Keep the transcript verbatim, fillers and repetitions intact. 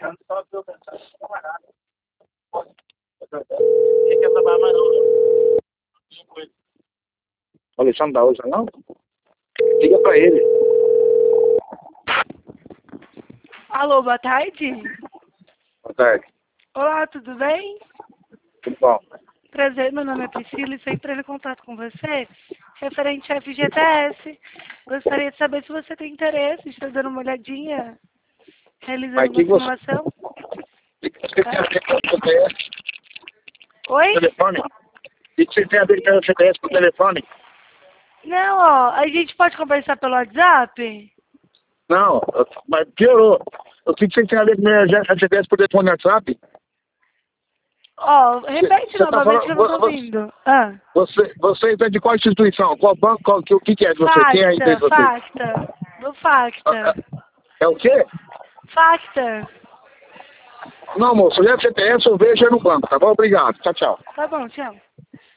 O Alexandre da hoje, não? Liga pra ele. Alô, boa tarde. Boa tarde. Olá, tudo bem? Tudo bom? Prazer, meu nome é Priscila e estou entrando em contato com você referente a F G T S. Gostaria de saber se você tem interesse, estou dando uma olhadinha, realizando Mas uma que você... simulação. O que você tem a ver com o G P S? Oi? Telefone? O que você tem a ver com o G P S com o telefone? Não, ó, a gente pode conversar pelo WhatsApp? Não, mas piorou. O que você tem a ver com o G P S por telefone WhatsApp? Ó, repete Você tá novamente que eu não falando... tô vo- ouvindo. Ah. Você, você é de qual instituição? Qual banco? Qual, que, o que, que é de você? Quem é aí Facta, de você? Facta. Do Facta. É o quê? Facta. Não, moço, o G P S eu vejo é no banco, tá bom? Obrigado. Tchau, tchau. Tá bom, tchau.